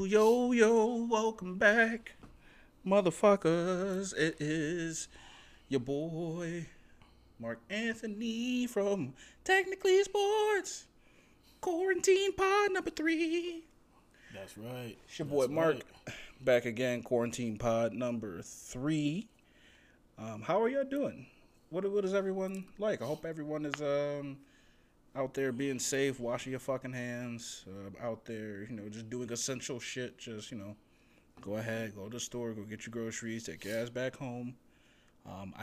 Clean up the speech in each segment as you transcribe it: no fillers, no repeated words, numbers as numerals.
yo, welcome back, motherfuckers. It is your boy, Mark Anthony from Technically Sports, Quarantine Pod number 3. That's right. It's your boy, Mark, back again, Quarantine Pod number 3. How are y'all doing? What is everyone like? I hope everyone is out there being safe, washing your fucking hands, out there, just doing essential shit. Just, go ahead, go to the store, go get your groceries, take your ass back home. I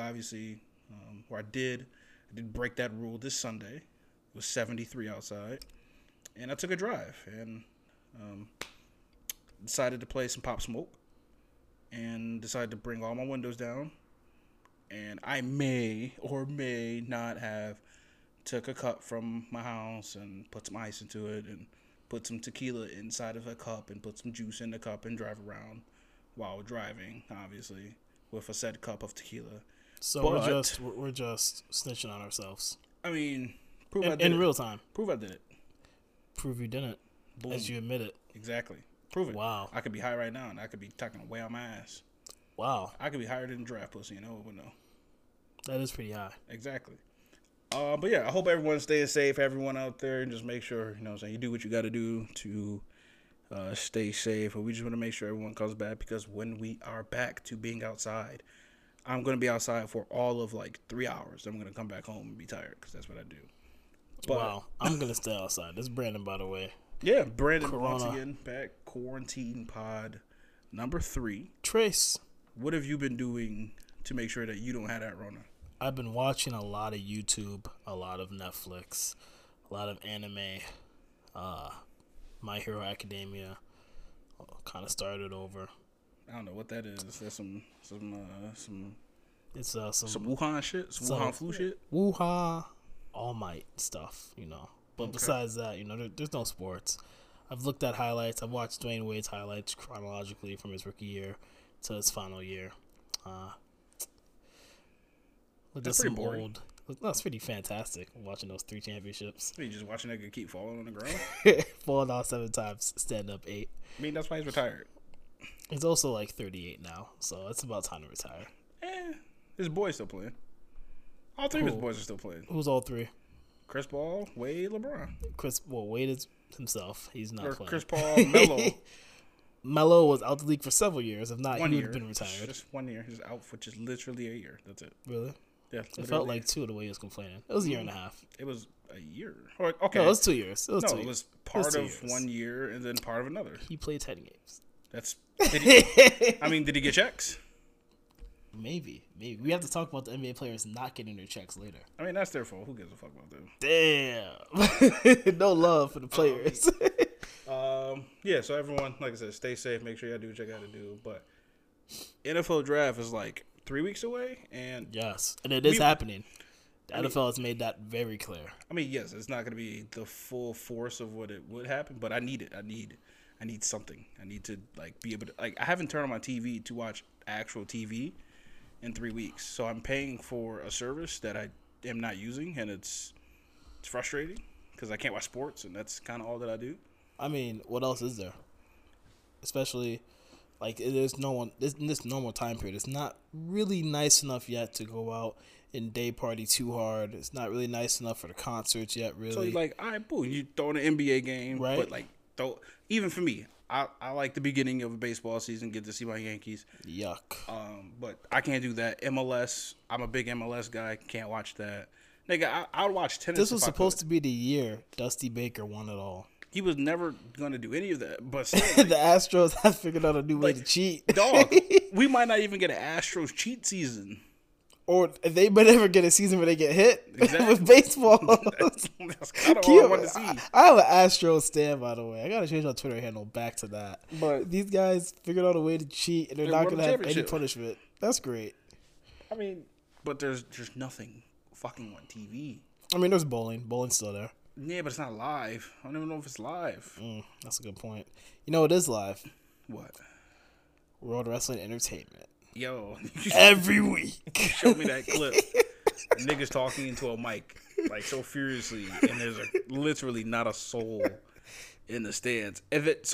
did break that rule this Sunday. It was 73 outside, and I took a drive and decided to play some Pop Smoke and decided to bring all my windows down. And I may or may not have took a cup from my house and put some ice into it and put some tequila inside of a cup and put some juice in the cup and drive around while driving, obviously, with a said cup of tequila. So we're just snitching on ourselves. I mean, in real time. Prove I did it. Prove you didn't. Boom. As you admit it. Exactly. Prove it. Wow. I could be high right now and I could be tucking away on my ass. Wow. I could be higher than draft pussy, but no. That is pretty high. Exactly. But yeah, I hope everyone's staying safe, everyone out there, and just make sure, you do what you got to do to stay safe. But we just want to make sure everyone comes back, because when we are back to being outside, I'm going to be outside for all of 3 hours. I'm going to come back home and be tired, because that's what I do. But, wow. I'm going to stay outside. This is Brandon, by the way. Yeah, Brandon, Corona. Once again, back. Quarantine Pod number 3. Trace. What have you been doing to make sure that you don't have that Rona? I've been watching a lot of YouTube, a lot of Netflix, a lot of anime. My Hero Academia kind of started over. I don't know what that is. That's some It's some Wuhan shit, some Wuhan flu shit. Wuhan All Might stuff, But Okay. besides that, there's no sports. I've looked at highlights. I've watched Dwayne Wade's highlights chronologically from his rookie year to his final year. That's pretty boring. That's pretty fantastic. Watching those 3 championships. You just watching that guy keep falling on the ground? Falling off 7 times, stand up 8. I mean, that's why he's retired. He's also 38 now, so it's about time to retire. His boy's still playing. All 3 of his boys are still playing. Who's all 3? Chris Paul, Wade, LeBron. Wade is himself. He's not playing. Chris Paul, Melo. Melo was out the league for several years. If not, he would have been retired. Just 1 year. He's out for just literally a year. That's it. Really? Yeah. It felt like 2 the way he was complaining. It was a year and a half. It was a year. Okay. No, it was 2 years. It was part of 1 year and then part of another. He played 10 games. Did he get checks? Maybe. We have to talk about the NBA players not getting their checks later. I mean, that's their fault. Who gives a fuck about them? Damn. No love for the players. Yeah, so everyone, like I said, stay safe. Make sure y'all do what you got to do. But NFL draft is 3 weeks away. And yes, and it is happening. The NFL has made that very clear. I mean, yes, it's not going to be the full force of what it would happen, but I need it. I need something. I need to be able to I haven't turned on my TV to watch actual TV in 3 weeks. So I'm paying for a service that I am not using, and it's frustrating because I can't watch sports, and that's kind of all that I do. I mean, what else is there? Especially there's no one in this normal time period. It's not really nice enough yet to go out and day party too hard. It's not really nice enough for the concerts yet, really. So you're all right, boo, you throw in an NBA game, right? But even for me, I like the beginning of a baseball season, get to see my Yankees. Yuck. But I can't do that. MLS, I'm a big MLS guy. Can't watch that. Nigga, I'll watch tennis. This was supposed to be the year Dusty Baker won it all. He was never going to do any of that. But still, the Astros have figured out a new way to cheat. Dog, we might not even get an Astros cheat season. Or they might never get a season where they get hit with baseball. That's kind of all I want to see. I have an Astros stand, by the way. I got to change my Twitter handle back to that. But these guys figured out a way to cheat, and they're not going to have any punishment. That's great. I mean, but there's nothing fucking on TV. I mean, there's bowling. Bowling's still there. Yeah, but it's not live. I don't even know if it's live. That's a good point. It is live. What? World Wrestling Entertainment. Yo. Every week. Show me that clip. Niggas talking into a mic so furiously, and there's literally not a soul in the stands.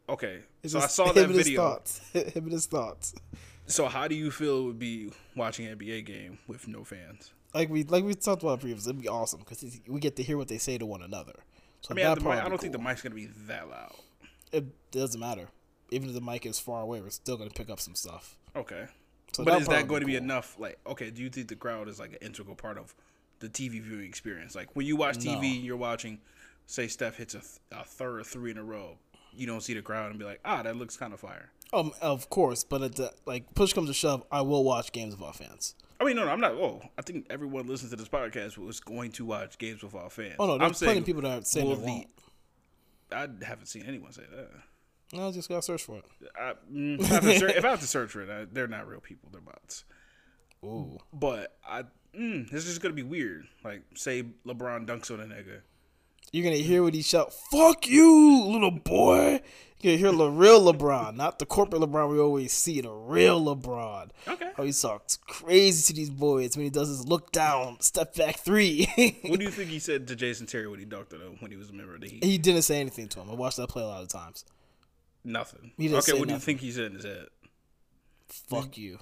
Okay, It's so I just saw him that and his video. thoughts. Him and his thoughts. So how do you feel it would be watching an NBA game with no fans? Like we talked about previously, it'd be awesome because we get to hear what they say to one another. So I mean, that the part mic, would I be don't think the cool. mic's gonna be that loud. It doesn't matter. Even if the mic is far away, we're still gonna pick up some stuff. Okay, So but is part that would going to be cool. enough? Like, okay, do you think the crowd is like an integral part of the TV viewing experience? Like when you watch No. TV, you're watching, say Steph hits a third 3 in a row. You don't see the crowd and be like, that looks kind of fire. Of course, but at the, like push comes to shove, I will watch games without fans. I mean, no, I'm not. Oh, I think everyone listening to this podcast was going to watch games without fans. Oh no, I'm there's plenty saying, of people that are saying will they won't. I haven't seen anyone say that. No, just gotta search for it. If I have to search for it, they're not real people. They're bots. Ooh, But this is gonna be weird. Like, say LeBron dunks on a nigga. you're gonna hear what he shout. Fuck you, little boy. You're gonna hear the real LeBron, not the corporate LeBron we always see. The real LeBron. Okay. How he talks crazy to these boys when he does his look down, step back three. What do you think he said to Jason Terry when he dunked on him when he was a member of the Heat? He didn't say anything to him. I watched that play a lot of times. Nothing. He didn't Okay, say what do you nothing. think he said in his head? Fuck you.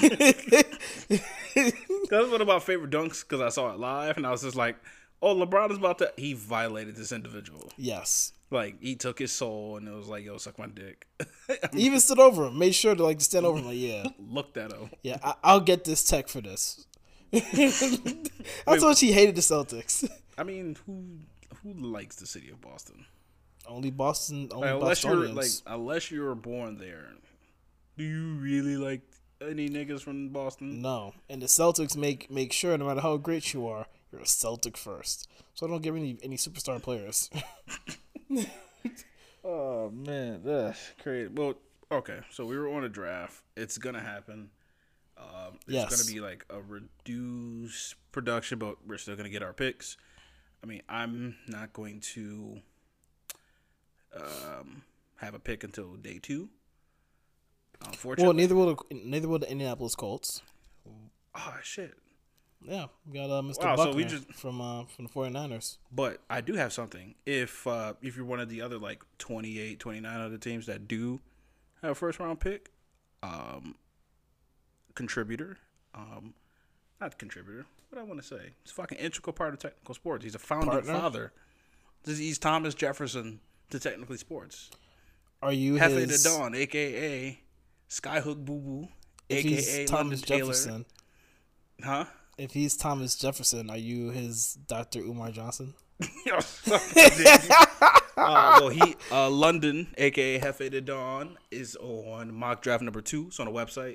That's one of my favorite dunks because I saw it live and I was just like, oh, LeBron is about to. He violated this individual. Yes. Like, he took his soul and it was like, yo, suck my dick. He even stood over him. Made sure to like stand over him. Like, yeah, Looked at him. yeah. I'll get this tech for this. That's what he hated the Celtics. I mean, who likes the city of Boston? Only Boston. Only Unless you're Bostonians. unless you were born there, do you really like any niggas from Boston? No, and the Celtics make sure no matter how great you are, you're a Celtic first. So I don't give any superstar players. Oh man, that's crazy. Well, okay, so we were on a draft. It's gonna happen. It's Yes. gonna be like a reduced production, but we're still gonna get our picks. I mean, I'm not going to have a pick until day 2. Well, Unfortunately, neither will the Indianapolis Colts. oh shit. Yeah, we got Mr. Wow, so Buckner we just- from the 49ers. But I do have something. If you're one of the other like 28, 29 other teams that do have a first round pick, contributor, not contributor. What do I want to say? He's a fucking integral part of technical sports. He's a founding Partner? father. He's Thomas Jefferson to technically sports. Are you Hefe his? the Dawn, aka Skyhook Boo Boo, If aka he's London Thomas Taylor. Jefferson, Huh? if he's Thomas Jefferson, are you his Dr. Umar Johnson? London, aka Hefe the Dawn, is on mock draft number 2. It's on the website.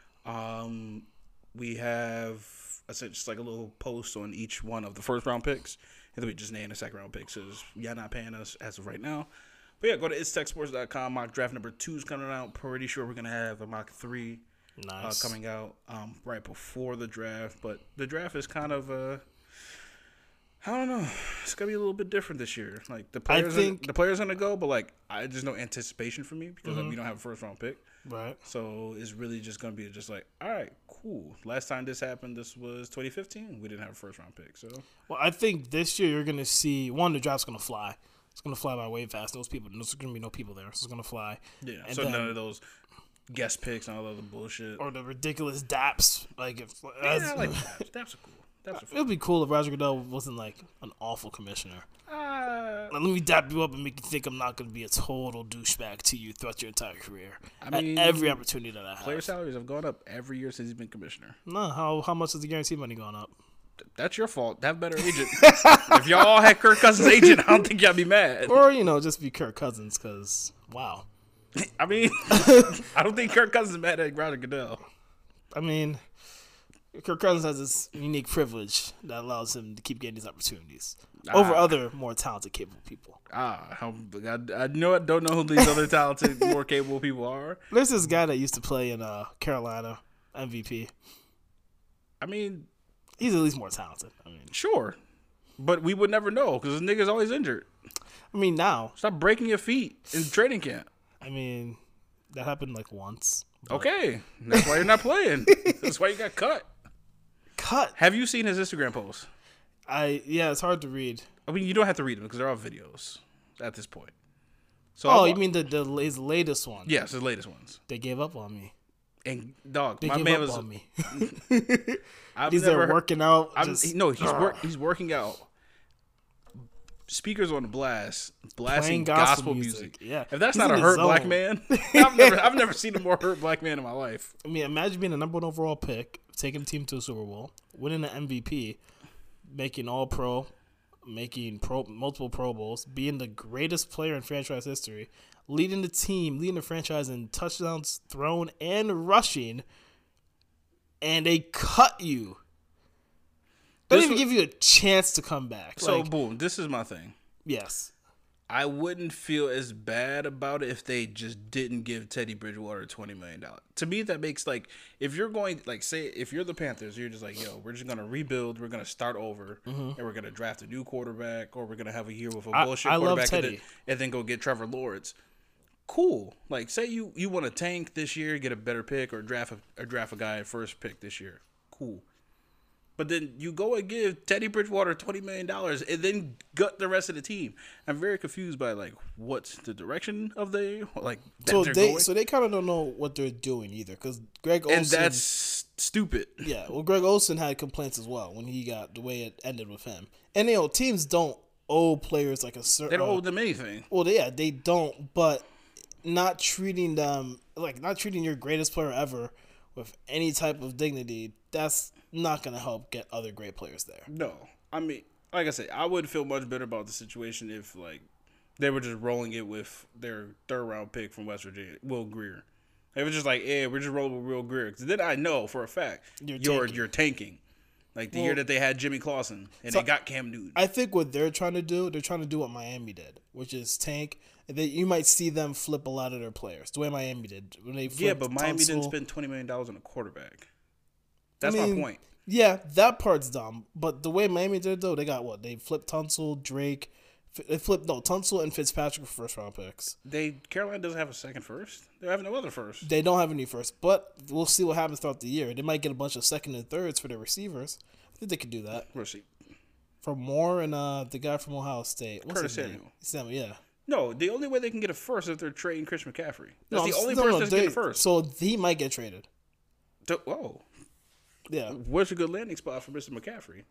We have just like a little post on each one of the first round picks, and then we just name the second round picks because y'all not paying us as of right now. But yeah, go to itstechsports.com. Mock draft number 2 is coming out. Pretty sure we're gonna have a mock 3 Nice. coming out right before the draft. But the draft is kind of I don't know. It's gonna be a little bit different this year. Like the players gonna go, but like there's no anticipation for me because we don't have a first round pick. Right. So it's really just gonna be just like, all right, cool. Last time this happened, this was 2015. We didn't have a first round pick. So Well, I think this year you're gonna see the draft's gonna fly. It's gonna fly by way fast. There's gonna be no people there, so it's gonna fly. yeah. And So then- none of those guest picks and all other bullshit. Or the ridiculous daps. Like if I like that. That's cool. That's a it'd be cool if Roger Goodell wasn't like an awful commissioner. fun. Like, let me dap you up and make you think I'm not gonna be a total douchebag to you throughout your entire career. I mean, at every opportunity that I have. player salaries have gone up every year since he's been commissioner. No, how much is the guarantee money going up? That's your fault. Have better agent. If y'all all had Kirk Cousins' agent, I don't think y'all be mad. Or just be Kirk Cousins, because wow. I mean, I don't think Kirk Cousins is mad at Roger Goodell. I mean, Kirk Cousins has this unique privilege that allows him to keep getting these opportunities over other more talented, capable people. I don't know who these other talented, more capable people are. There's this guy that used to play in Carolina, MVP. I mean, He's at least more talented. sure, but we would never know because this nigga's always injured. Now, Stop breaking your feet in training camp. that happened like once. Okay, that's why you're not playing. That's why you got cut. Cut. Have you seen his Instagram posts? It's hard to read. I mean, you don't have to read them because they're all videos at this point. So Oh, you mean his latest one? Yes, his latest ones. They gave up on me. And dog, They my gave man up was. on me. I've He's never there working out. No, he's working out. Speakers on the blasting gospel music. Yeah, If that's he's not in a his hurt black zone. man, I've never seen a more hurt black man in my life. I mean, imagine being the number 1 overall pick, taking the team to a Super Bowl, winning the MVP, making All Pro, making multiple Pro Bowls, being the greatest player in franchise history, leading the team, leading the franchise in touchdowns thrown and rushing, and they cut you. They don't even give you a chance to come back. So, boom, this is my thing. Yes. I wouldn't feel as bad about it if they just didn't give Teddy Bridgewater $20 million. To me, that makes, like, if you're going, like, say, if you're the Panthers, you're just like, yo, we're just going to rebuild, we're going to start over, and we're going to draft a new quarterback, or we're going to have a year with a bullshit I love quarterback Teddy. and then go get Trevor Lawrence. Cool. Like, say you want to tank this year, get a better pick, or draft a guy at first pick this year. Cool. But then you go and give Teddy Bridgewater $20 million and then gut the rest of the team. I'm very confused by, like, what's the direction of like, So going. So they kind of don't know what they're doing either, because Greg Olsen. And that's stupid. Yeah, well, Greg Olsen had complaints as well when he got the way it ended with him. And, teams don't owe players like a certain. They don't owe them anything. Well, yeah, they don't, but not treating them, like, not treating your greatest player ever with any type of dignity, that's not going to help get other great players there. No. I mean, like I said, I would feel much better about the situation if, like, they were just rolling it with their third-round pick from West Virginia, Will Grier. It was just like, yeah, we're just rolling with Will Grier. Because then I know for a fact you're tanking. Like the year that they had Jimmy Clausen and they got Cam Newton. I think what they're trying to do what Miami did, which is tank. You might see them flip a lot of their players, the way Miami did. When they but Miami didn't spend $20 million on a quarterback. That's my point. Yeah, that part's dumb. But the way Miami did, though, they got what? They flipped Tunsil, Drake. They flipped, Tunsil and Fitzpatrick for first-round picks. Carolina doesn't have a second first. They have no other first. They don't have any first, but we'll see what happens throughout the year. They might get a bunch of second and thirds for their receivers. I think they could do that. We'll see. For Moore and the guy from Ohio State. What's Curtis his name? Samuel. Yeah. No, the only way they can get a first is if they're trading Christian McCaffrey. That's the only person that's getting first. So he might get traded. Whoa. Yeah. Where's a good landing spot for Mr. McCaffrey?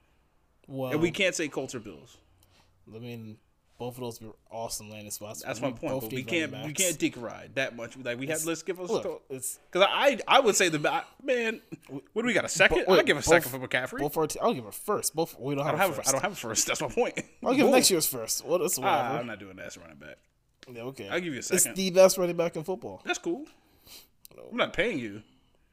Well, and we can't say Colts or Bills. I mean, both of those were awesome landing spots. That's my point. But we can't dick ride that much. Like let's give us because I would say man. What do we got, a second? I'll give a second for McCaffrey. I'll give a first. Both we don't have. I don't have a first. That's my point. I'll give next year's first. Well, that's whatever. I'm not doing that as a running back. Yeah, okay. I'll give you a second. It's the best running back in football. That's cool. I'm not paying you.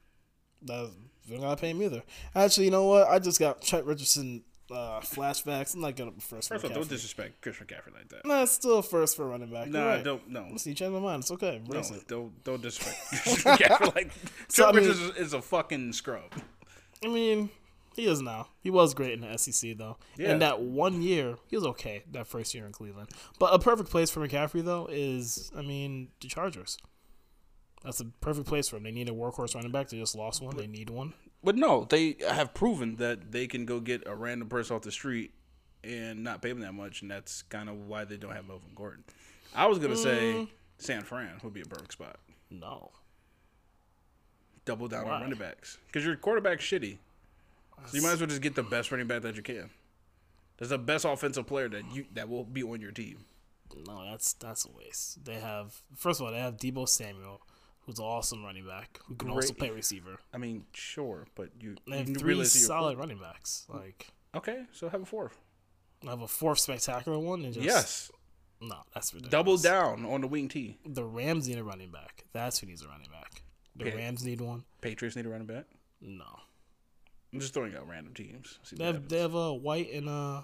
You're not paying me either. Actually, you know what? I just got Trent Richardson flashbacks. I'm not going to first. First of all, don't disrespect Chris McCaffrey like that. Nah, it's still a first for a running back. Nah, right. don't. No. Listen, you change my mind. It's okay. Don't disrespect Chris McCaffrey like Trent Richardson is a fucking scrub. I mean, he is now. He was great in the SEC though. Yeah. And that 1 year, he was okay. That first year in Cleveland, but a perfect place for McCaffrey though is, the Chargers. That's a perfect place for him. They need a workhorse running back. They just lost one. They need one. But no, they have proven that they can go get a random person off the street and not pay them that much, and that's kind of why they don't have Melvin Gordon. I was going to say San Fran would be a perfect spot. No. Double down on running backs. Because your quarterback's shitty. So you might as well just get the best running back that you can. That's the best offensive player that will be on your team. No, that's a waste. First of all, they have Deebo Samuel, who's an awesome running back, who can also play receiver. I mean, sure, but they have three solid running backs. Okay, so have a fourth. Have a fourth spectacular one? Yes. No, that's ridiculous. Double down on the wing T. The Rams need a running back. That's who needs a running back. The Rams need one. Patriots need a running back? No. I'm just throwing out random teams. They have a White and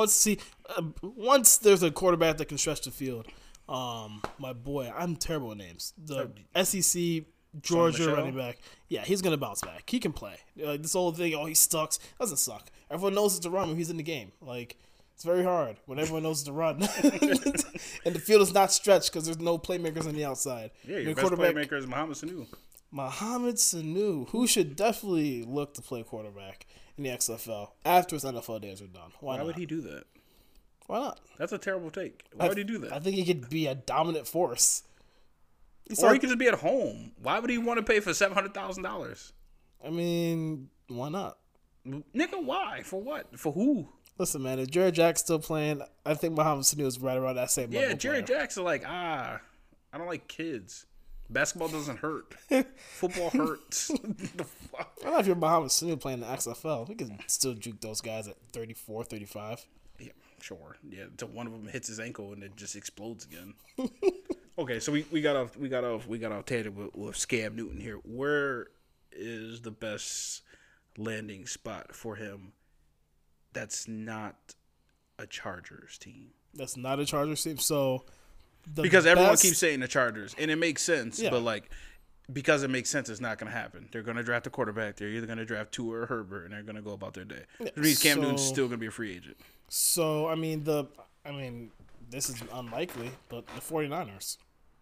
once there's a quarterback that can stretch the field. My boy, I'm terrible with names. The SEC Georgia running back. Yeah, he's gonna bounce back. He can play. This whole thing, he sucks. Doesn't suck. Everyone knows it's to run when he's in the game. It's very hard when everyone knows to run, and the field is not stretched because there's no playmakers on the outside. Yeah, your best playmaker is Mohamed Sanu. Mohamed Sanu, who should definitely look to play quarterback in the XFL after his NFL days are done. Why would he do that? Why not? That's a terrible take. Why would he do that? I think he could be a dominant force. Or he could just be at home. Why would he want to pay for $700,000? I mean, why not? Nigga, why? For what? For who? Listen, man, if Jared Jack's still playing, I think Muhammad Sanu is right around that same level. Yeah, Jared Jack's like, I don't like kids. Basketball doesn't hurt. Football hurts. The fuck? I don't know if you're Muhammad Sanu playing the XFL. We can still juke those guys at 34, 35. Yeah, sure. Yeah, until one of them hits his ankle and it just explodes again. Okay, so we got off tangent with Cam Newton here. Where is the best landing spot for him that's not a Chargers team? That's not a Chargers team. So because everyone keeps saying the Chargers, and it makes sense, Yeah. but like because it makes sense, it's not going to happen. They're going to draft a quarterback. They're either going to draft Tua or Herbert, and they're going to go about their day. Which means Cam Newton's still going to be a free agent. So I mean this is unlikely, but the 49ers.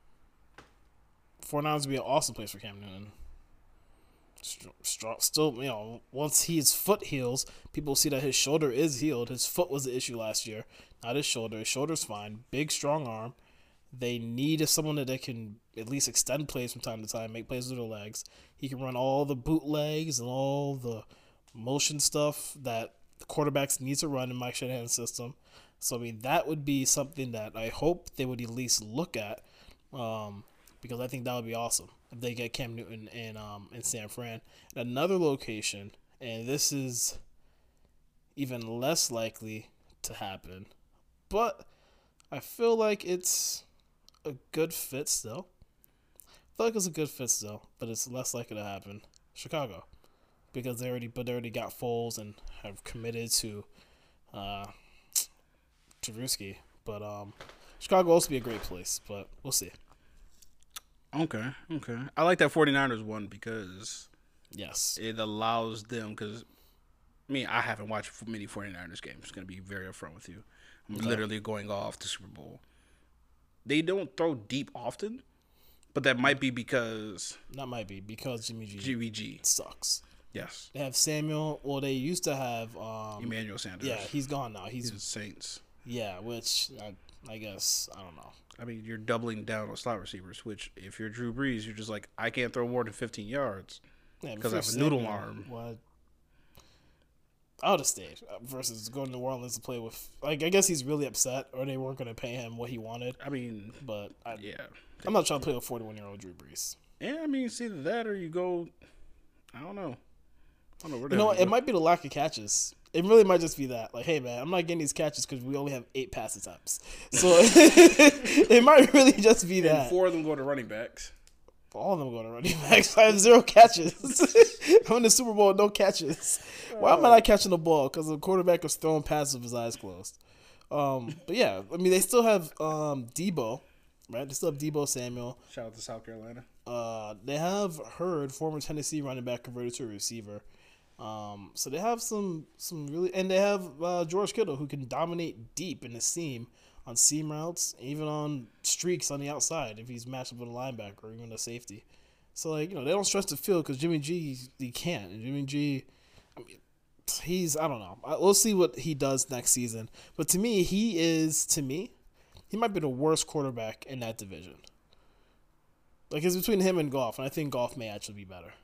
49ers would be an awesome place for Cam Newton. Still, once his foot heals, people see that his shoulder is healed. His foot was the issue last year, not his shoulder. His shoulder's fine. Big, strong arm. They need someone that they can at least extend plays from time to time, make plays with their legs. He can run all the bootlegs and all the motion stuff that the quarterbacks need to run in Mike Shanahan's system. So, I mean, that would be something that I hope they would at least look at, because I think that would be awesome if they get Cam Newton in San Fran. And another location, and this is even less likely to happen, but I feel like it's a good fit still. But it's less likely to happen. Chicago, because they already got Foles and have committed to Trubisky. But Chicago will also be a great place, but we'll see. Okay. I like that 49ers one because Yes, it allows them, because I haven't watched many 49ers games. I'm going to be very upfront with you. I'm literally going off the Super Bowl. They don't throw deep often, but that might be because Jimmy G sucks. Yes. They have Samuel. Well, they used to have Emmanuel Sanders. Yeah, he's gone now. He's the Saints. Yeah, which I guess I don't know. I mean, you're doubling down on slot receivers, which if you're Drew Brees, you're just like, I can't throw more than 15 yards because I have a noodle arm. What? I would have stayed versus going to New Orleans to play with. Like, I guess he's really upset, or they weren't going to pay him what he wanted. I mean, but yeah, I'm not trying to play with 41-year-old Drew Brees. Yeah, I mean, it's either that or you go. I don't know. It might be the lack of catches. It really might just be that. Like, hey, man, I'm not getting these catches because we only have 8 pass attempts. So it might really just be that. And 4 of them go to running backs. All of them go to running backs. I have 0 catches. I'm in the Super Bowl with no catches. Why am I not catching the ball? Because the quarterback was throwing passes with his eyes closed. But yeah, I mean, they still have Debo, right? They still have Debo Samuel. Shout out to South Carolina. They have Hurd, former Tennessee running back, converted to a receiver. So they have some really, and they have George Kittle, who can dominate deep in the seam on seam routes, even on streaks on the outside if he's matched up with a linebacker or even a safety. So, like, they don't stretch the field because Jimmy G, he can't. And Jimmy G, I mean, I don't know. We'll see what he does next season. But to me, he might be the worst quarterback in that division. Like, it's between him and Goff, and I think Goff may actually be better.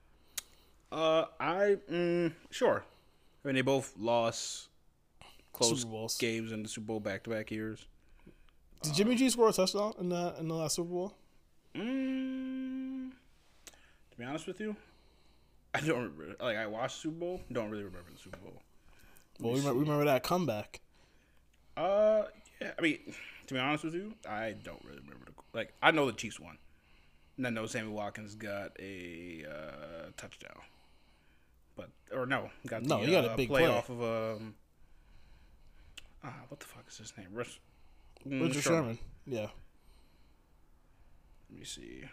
Sure. I mean, they both lost close Bowls. games in the Super Bowl back-to-back years. Did Jimmy G score a touchdown in the last Super Bowl? To be honest with you, I don't remember. Like, I watched Super Bowl, don't really remember the Super Bowl. Well, we remember that comeback. Yeah. I mean, to be honest with you, I don't really remember. I know the Chiefs won. And I know Sammy Watkins got a touchdown. He got a big play off of what the fuck is his name? Richard Sherman. Yeah. Let me see.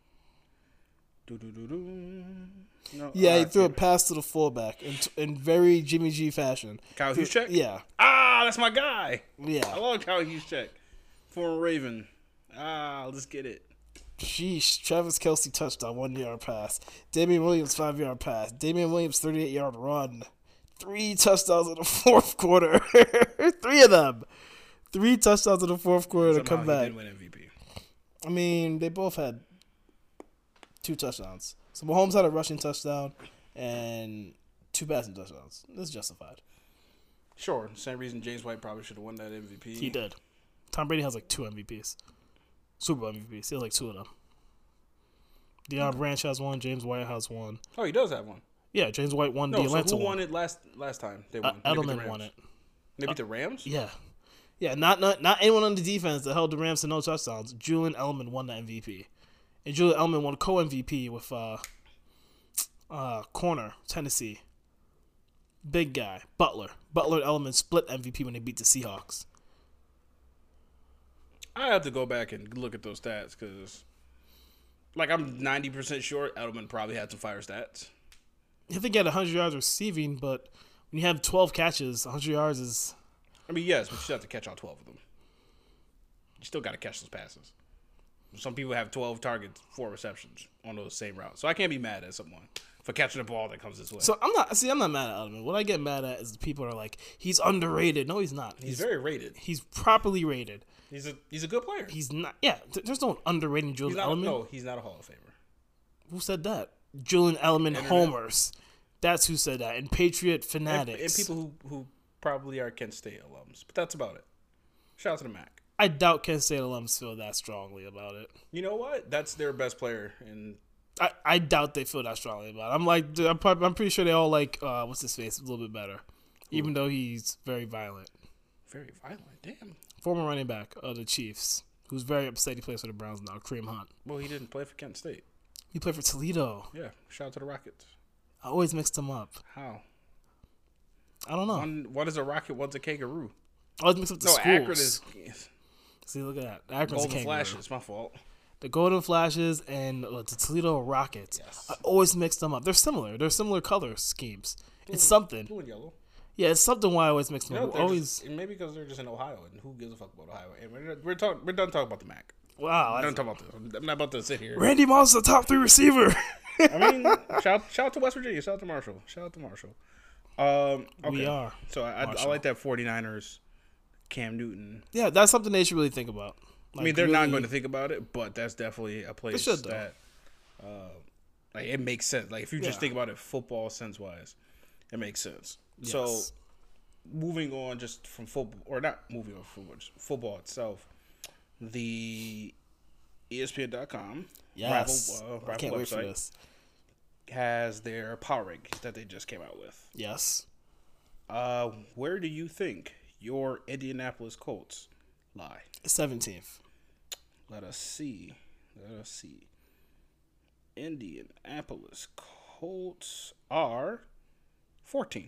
No, yeah, he threw a pass to the fullback in very Jimmy G fashion. Kyle Juszczyk? Yeah. That's my guy. Yeah. I love Kyle Juszczyk. Former Raven. Let's get it. Sheesh. Travis Kelce touchdown, 1-yard pass. Damian Williams, 5-yard pass. Damian Williams, 38-yard run. 3 touchdowns in the fourth quarter. 3 of them. 3 touchdowns in the fourth quarter to come He back. did win MVP. I mean, they both had 2 touchdowns. So Mahomes had a rushing touchdown and 2 passing touchdowns. That's justified. Sure. Same reason James White probably should have won that MVP. He did. Tom Brady has like 2 MVPs. Super Bowl MVPs. He has like 2 of them. Deion Branch has 1. James White has 1. Oh, he does have one. Yeah, James White won the No, so Atlanta who won one. it last time? They won. Edelman won it. They beat the Rams? Yeah. Yeah, not anyone on the defense that held the Rams to no touchdowns. Julian Edelman won the MVP. And Julian Edelman won co-MVP with corner, Tennessee. Big guy, Butler. Butler and Edelman split MVP when they beat the Seahawks. I have to go back and look at those stats because, like, I'm 90% sure Edelman probably had some fire stats. I think he had 100 yards receiving, but when you have 12 catches, 100 yards is... I mean, yes, but you still have to catch all 12 of them. You still got to catch those passes. Some people have 12 targets, 4 receptions on those same routes. So I can't be mad at someone for catching a ball that comes this way. So I'm not mad at Edelman. What I get mad at is the people are like, he's underrated. No, he's not. He's very rated. He's properly rated. He's a good player. He's not. Yeah, there's no underrating Julian Edelman. No, he's not a Hall of Famer. Who said that? Julian Edelman homers. That's who said that. And Patriot fanatics. And people who probably are Kent State alums. But that's about it. Shout out to the MAC. I doubt Kent State alums feel that strongly about it. You know what? That's their best player. And I doubt they feel that strongly about it. I'm like, I'm pretty sure they all like, what's his face, a little bit better. Even though he's very violent. Very violent. Damn. Former running back of the Chiefs, who's very upset he plays for the Browns now, Kareem Hunt. Well, he didn't play for Kent State. He played for Toledo. Yeah. Shout out to the Rockets. I always mixed them up. How? I don't know. One is a Rocket, one's a kangaroo. I always mix up the schools. Akron is See, look at that. Akron's Golden a kangaroo. Flashes. It's my fault. The Golden Flashes and the Toledo Rockets. Yes. I always mix them up. They're similar. They're similar color schemes. It's something. Blue and yellow. Yeah, it's something why I always mix them You know, up. Always. maybe because they're just in Ohio, and who gives a fuck about Ohio? And we're done talking about the MAC. Wow. We're done talking about this. I'm not about to sit here. Randy Moss is the top 3 receiver. I mean, shout out to West Virginia. Shout out to Marshall. Okay. We are. So I like that 49ers, Cam Newton. Yeah, that's something they should really think about. I mean, they're not going to think about it, but that's definitely a place should, though. that like it makes sense. Like if you just think about it football sense wise, it makes sense. Yes. So moving on just from football, or not moving on from football itself, the ESPN.com Yes. rival I can't wait for website this. has their power rankings that they just came out with. Yes. Where do you think your Indianapolis Colts lie? 17th. Let us see. Indianapolis Colts are 14.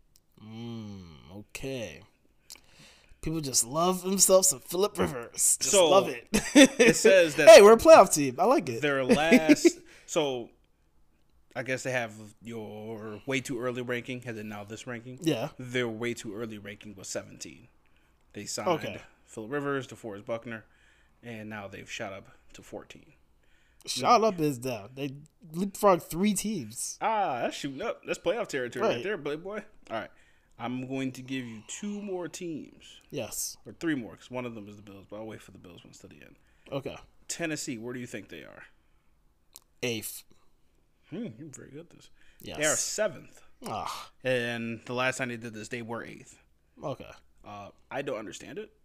Okay. People just love themselves some Phillip Rivers. Just So, love it. It says that hey, we're a playoff team. I like it. their last. So, I guess they have your way too early ranking, and then now this ranking. Yeah. Their way too early ranking was 17. They signed Phillip Rivers, DeForest Buckner, and now they've shot up to 14. Shot up is down. They leapfrogged 3 teams. That's shooting up. That's playoff territory right Right. there, Playboy. All right. I'm going to give you 2 more teams, Yes. or 3 more, because one of them is the Bills, but I'll wait for the Bills ones to the end. Okay. Tennessee, where do you think they are? 8th. You're very good at this. Yes. They are 7th. Ah. And the last time they did this, they were 8th. Okay. I don't understand it.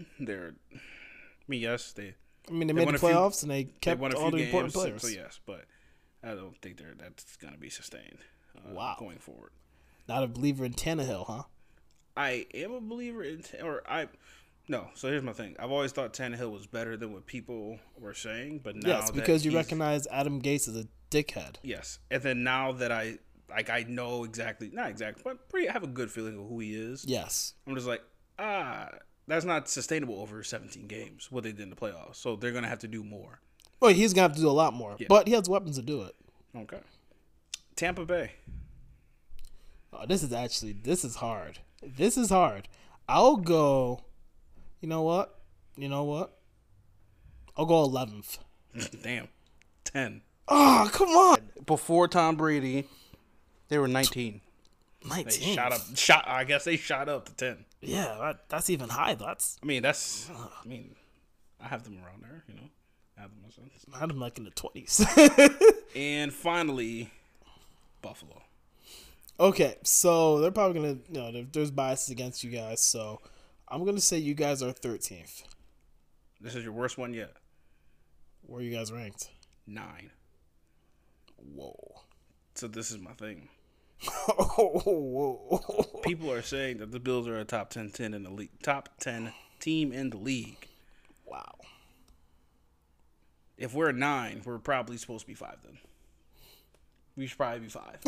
Yes, they made won the a few- playoffs and they they kept won a all few the important games, players. so yes, but I don't think that's going to be sustained going forward. Not a believer in Tannehill, huh? I am a believer in, no. So here's my thing. I've always thought Tannehill was better than what people were saying, but now Yes, because you he's- recognize Adam Gase as a dickhead. Yes, and then now that I know exactly, not exactly, but I have a good feeling of who he is. Yes. I'm just like, that's not sustainable over 17 games. What they did in the playoffs, so they're gonna have to do more. Well, he's gonna have to do a lot more, but he has weapons to do it. Okay. Tampa Bay. Oh, this is hard. This is hard. I'll go. You know what? I'll go 11th. Damn. 10. Oh, come on. Before Tom Brady, they were 19. They 19th. I guess they shot up to 10. Yeah, that's even high. That's I have them around there, you know. I have them myself. I had them like in the 20s. And finally, Buffalo. Okay, so they're probably gonna, there's biases against you guys. So I'm gonna say you guys are 13th. This is your worst one yet. Where are you guys ranked? 9. Whoa. So this is my thing. Whoa. People are saying that the Bills are a top 10 in the league, top 10 team in the league. Wow. If we're 9, we're probably supposed to be 5 then. We should probably be 5.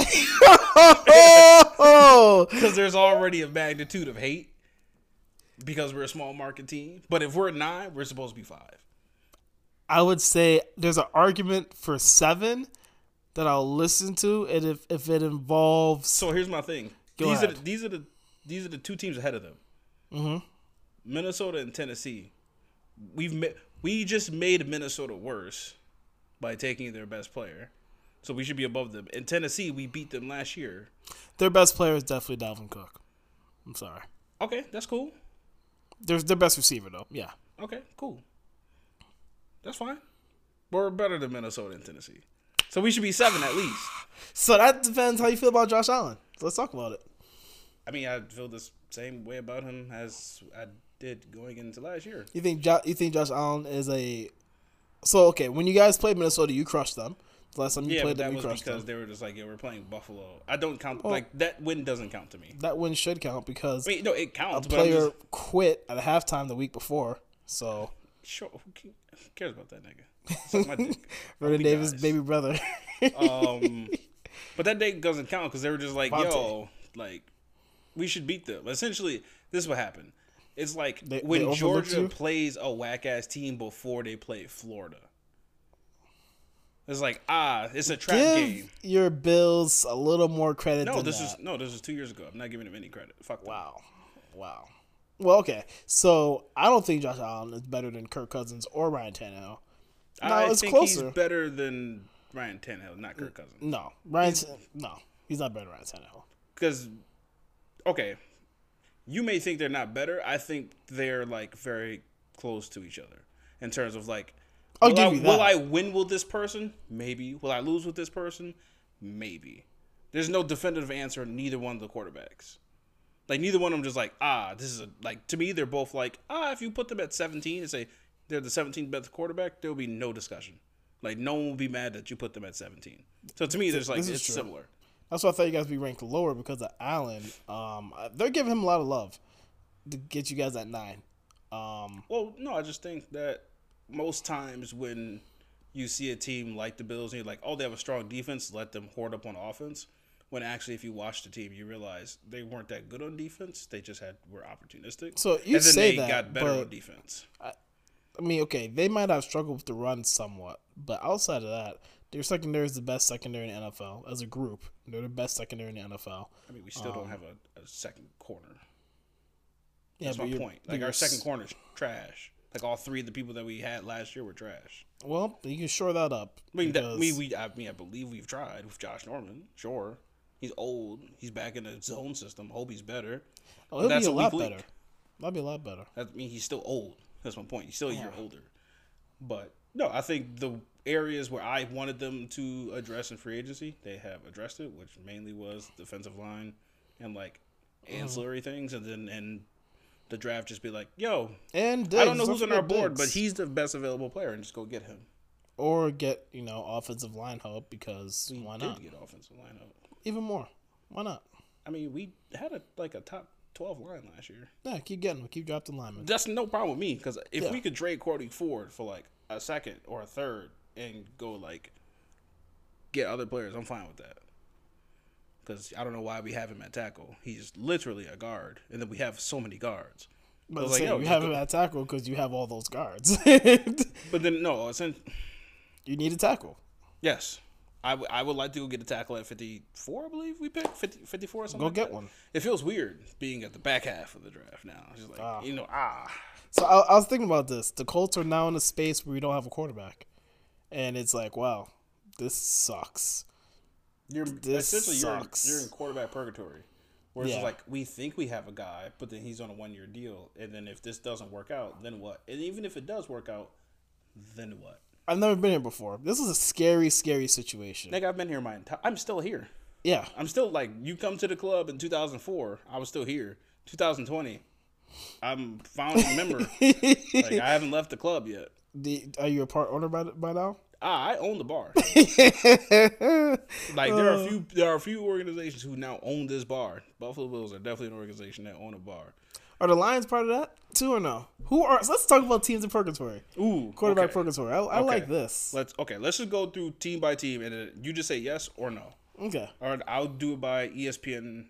Because there's already a magnitude of hate because we're a small market team. But if we're 9, we're supposed to be 5. I would say there's an argument for 7 that I'll listen to, and if it involves. So here's my thing. These are the 2 teams ahead of them. Mm-hmm. Minnesota and Tennessee. We just made Minnesota worse by taking their best player. So we should be above them. In Tennessee, we beat them last year. Their best player is definitely Dalvin Cook. I'm sorry. Okay, that's cool. Their best receiver, though. Yeah. Okay, cool. That's fine. We're better than Minnesota and Tennessee. So we should be 7 at least. So that depends how you feel about Josh Allen. So let's talk about it. I mean, I feel the same way about him as I did going into last year. You think Josh Allen is a... So, okay, when you guys played Minnesota, you crushed them. The last time you played them, you crushed them. Yeah, but that was because they were just like, we're playing Buffalo. I don't count... that win doesn't count to me. That win should count because... Wait, no, it counts. A player quit at halftime the week before, so... Sure, who cares about that nigga? Suck my dick. Vernon Davis' baby brother. But that day doesn't count because they were just like, we should beat them. Essentially, this is what happened. It's like when Georgia plays a whack-ass team before they play Florida. It's like, it's a trap game. Give your Bills a little more credit than that. This is 2 years ago. I'm not giving them any credit. Fuck them. Wow. Well, okay. So, I don't think Josh Allen is better than Kirk Cousins or Ryan Tannehill. I think closer. He's better than Ryan Tannehill, not Kirk Cousins. No. He's not better than Ryan Tannehill. Because, okay, you may think they're not better. I think they're, like, very close to each other in terms of, like, will I win with this person? Maybe. Will I lose with this person? Maybe. There's no definitive answer in neither one of the quarterbacks. Like, neither one of them just like, this is to me, they're both like, if you put them at 17 and say they're the 17th best quarterback, there will be no discussion. Like, no one will be mad that you put them at 17. So, to me, it's similar. That's why I thought you guys would be ranked lower because of Allen. They're giving him a lot of love to get you guys at 9. Well, no, I just think that most times when you see a team like the Bills and you're like, they have a strong defense, let them hoard up on offense. When actually, if you watch the team, you realize they weren't that good on defense. They just were opportunistic. So you say that, they got better on defense. I mean, okay, they might have struggled with the run somewhat, but outside of that, their secondary is the best secondary in the NFL as a group. They're the best secondary in the NFL. I mean, we still don't have a second corner. Yeah, that's my point. Like, our second corner is trash. Like, all 3 of the people that we had last year were trash. Well, you can shore that up. I believe we've tried with Josh Norman. Sure. He's old. He's back in the zone system. Hope he's better. Oh, he'll be a lot better. That'll be a lot better. I mean, he's still old. That's my point. He's still a year older. But, no, I think the areas where I wanted them to address in free agency, they have addressed it, which mainly was defensive line and, like, ancillary things. And then the draft just be like, and I don't know who's on our board, but he's the best available player, and just go get him. Or get, offensive line help because why not? We did get offensive line help. Even more. Why not? I mean, we had a top 12 line last year. Yeah, keep getting them. Keep drafting linemen. That's no problem with me because if we could trade Cordy Ford for like a second or a third and go like get other players, I'm fine with that. Because I don't know why we have him at tackle. He's literally a guard, and then we have so many guards. But you have him at tackle because you have all those guards. But then you need a tackle. Yes. I would like to go get a tackle at 54, I believe we picked. 54 or something. Go get one. It feels weird being at the back half of the draft now. It's just like, So I was thinking about this. The Colts are now in a space where we don't have a quarterback. And it's like, wow, this sucks. You're in quarterback purgatory. Whereas Yeah. it's like we think we have a guy, but then he's on a 1-year deal, and then if this doesn't work out, then what? And even if it does work out, then what? I've never been here before. This is a scary, scary situation. Nigga, I've been here my entire. I'm still here. Yeah. I'm still like you come to the club in 2004. I was still here. 2020. I'm founding member. Like I haven't left the club yet. Are you a part owner by now? I own the bar. Like there are a few organizations who now own this bar. Buffalo Bills are definitely an organization that own a bar. Are the Lions part of that too or no? So let's talk about teams in purgatory. Ooh, Quarterback okay. purgatory. I like this. Let's just go through team by team, and then you just say yes or no. Okay. Or I'll do it by ESPN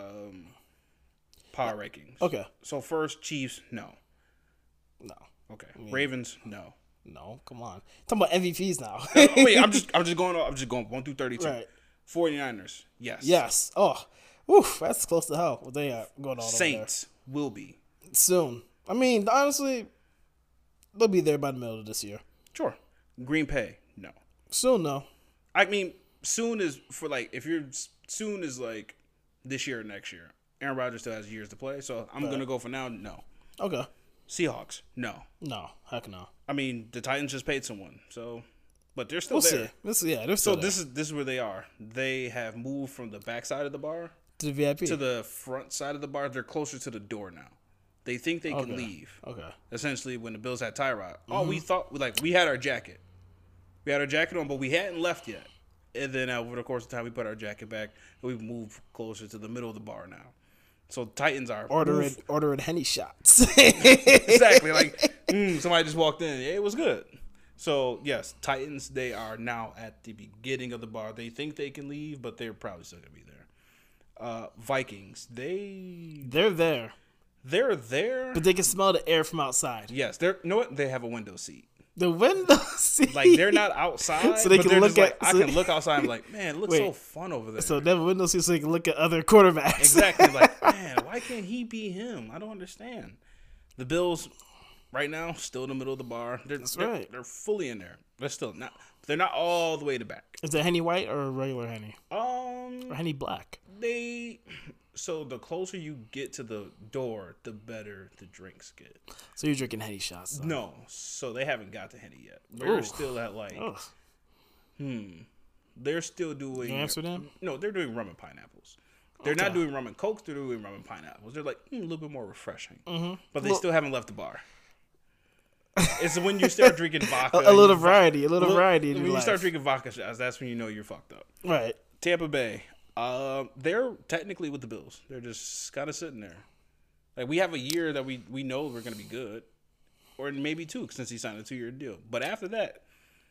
power rankings. Okay. So first, Chiefs, no. No. Okay. Ravens, no. No. Come on. Talking about MVPs now. Oh, wait, I'm just going 1 through 32. Right. 49ers, yes. Yes. Oh. Oof. That's close to hell. What they got going on Saints will be. over there. Soon. I mean, honestly, they'll be there by the middle of this year. Sure. Green Bay, no. Soon, though. I mean, soon is for like soon is like this year or next year. Aaron Rodgers still has years to play, so I'm gonna go for now. No. Okay. Seahawks, no. No. Heck no. I mean, the Titans just paid someone, so but they're still We'll there. see. They're still there. This is where they are. They have moved from the back side of the bar To the VIP. to the front side of the bar. They're closer to the door now. They think they can leave. Okay. Essentially, when the Bills had Tyrod, we thought we had our jacket. We had our jacket on, but we hadn't left yet. And then over the course of time, we put our jacket back, and we've moved closer to the middle of the bar now. So Titans are ordering Henny shots. exactly like somebody just walked in. Yeah, it was good. So yes, Titans, they are now at the beginning of the bar. They think they can leave, but they're probably still gonna be there. Vikings, They're there, they're there, but they can smell the air from outside. yes, they're. You know what? They have a window seat. The window seat. Like they're not outside, So they but can they're look just at- like, so- I can look outside. And be like, man, it looks so Wait. fun over there. So they have a window seat so they can look at other quarterbacks. Exactly. Like, man, why can't he be him? I don't understand. The Bills, right now, still in the middle of the bar. That's they're, right. They're fully in there. They're still not. They're not all the way to back. Is it Henny white or a regular Henny? Or Henny black? So the closer you get to the door, the better the drinks get. So you're drinking Henny shots. Though. No, so they haven't got to Henny yet. They're Ooh. still at like, Ugh. they're still doing New Amsterdam? No, they're doing rum and pineapples. They're not doing rum and cokes. They're doing rum and pineapples. They're like a little bit more refreshing, but they still haven't left the bar. It's when you start drinking vodka. A little variety. A little variety. In When your you life. start drinking vodka shots, that's when you know you're fucked up. Right. Tampa Bay, they're technically with the Bills. They're just kind of sitting there. Like we have a year that we know we're gonna be good, or maybe 2 since he signed a 2-year deal. But after that,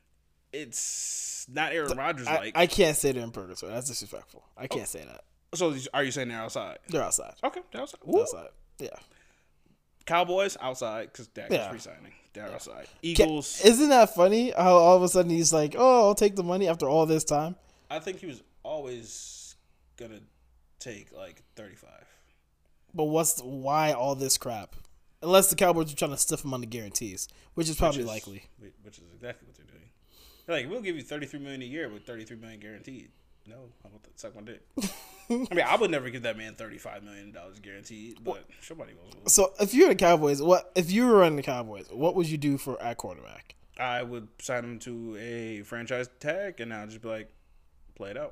it's not Aaron Rodgers like. I can't say they're in purgatory. That's disrespectful. I can't say that. So are you saying they're outside? They're outside. Okay, they're outside. They're outside. Yeah. Cowboys outside because Dak Yeah. is resigning. They're outside. Eagles. Isn't that funny? How all of a sudden he's like, "Oh, I'll take the money after all this time." I think he was always gonna take like 35. But why all this crap? Unless the Cowboys are trying to stiff him on the guarantees, which is probably likely. Which is exactly what they're doing. They're like, we'll give you $33 million a year with $33 million guaranteed. No, how about that? Suck my dick. I mean, I would never give that man $35 million guaranteed, but somebody will. So if you're the Cowboys, if you were running the Cowboys, what would you do for at quarterback? I would sign him to a franchise tag, and I'll just be like, play it out.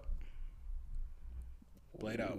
Play it out.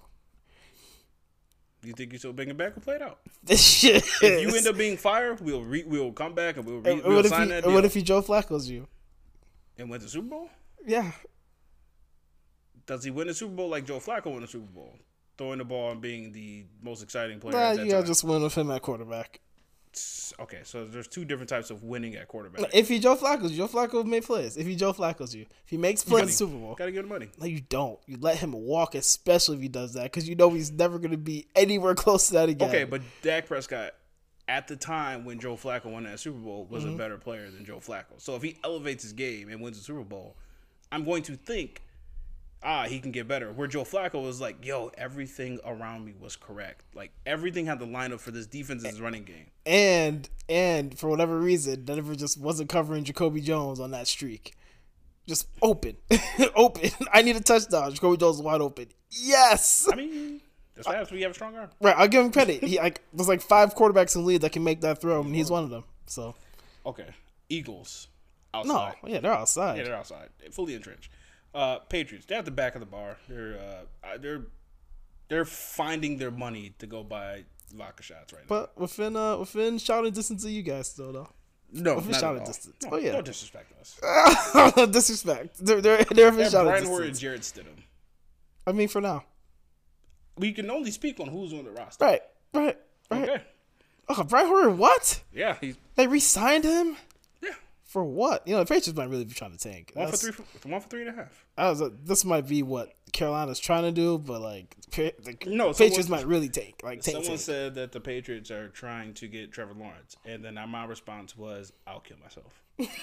Do you think you're so big and back? We'll play it out. This shit. If you end up being fired, we'll come back and we'll sign that deal. What if he Joe Flacco's you? And win the Super Bowl? Yeah. Does he win the Super Bowl like Joe Flacco won the Super Bowl? Throwing the ball and being the most exciting player Nah, at that you gotta time. just win with him at quarterback. Okay, so there's 2 different types of winning at quarterback. If he Joe Flacco make plays. If he Joe Flacco's you, if he makes plays in the Super Bowl, Gotta give him money. no, you don't. You let him walk, especially if he does that, because you know he's never gonna be anywhere close to that again. Okay, but Dak Prescott, at the time when Joe Flacco won that Super Bowl, was a better player than Joe Flacco. So if he elevates his game and wins the Super Bowl, I'm going to think, he can get better. Where Joe Flacco was like, yo, everything around me was correct. Like, everything had to line up for this defense's running game. And for whatever reason, Denver just wasn't covering Jacoby Jones on that streak. Just open. Open. I need a touchdown. Jacoby Jones is wide open. Yes. I mean, That's what happens when you have a strong arm. Right, I'll give him credit. There's like 5 quarterbacks in the league that can make that throw, and he's one of them. So, okay, Eagles outside. No, yeah, they're outside. Yeah, they're outside, fully entrenched. Patriots, they're at the back of the bar. They're finding their money to go buy vodka shots right now. But within shouting distance of you guys, still though. No, within not shouting at all. distance. No, Oh yeah, no disrespect to us. disrespect. They're within shouting Brian Hoyer and distance. Jared Stidham. I mean, for now. We can only speak on who's on the roster. Right. Okay. Oh, Brian Hoyer, what? Yeah, They re-signed him? Yeah. For what? The Patriots might really be trying to tank. One for 3.5. This might be what Carolina's trying to do, but like the No, Patriots might really tank. Someone said that the Patriots are trying to get Trevor Lawrence, and then my response was, "I'll kill myself."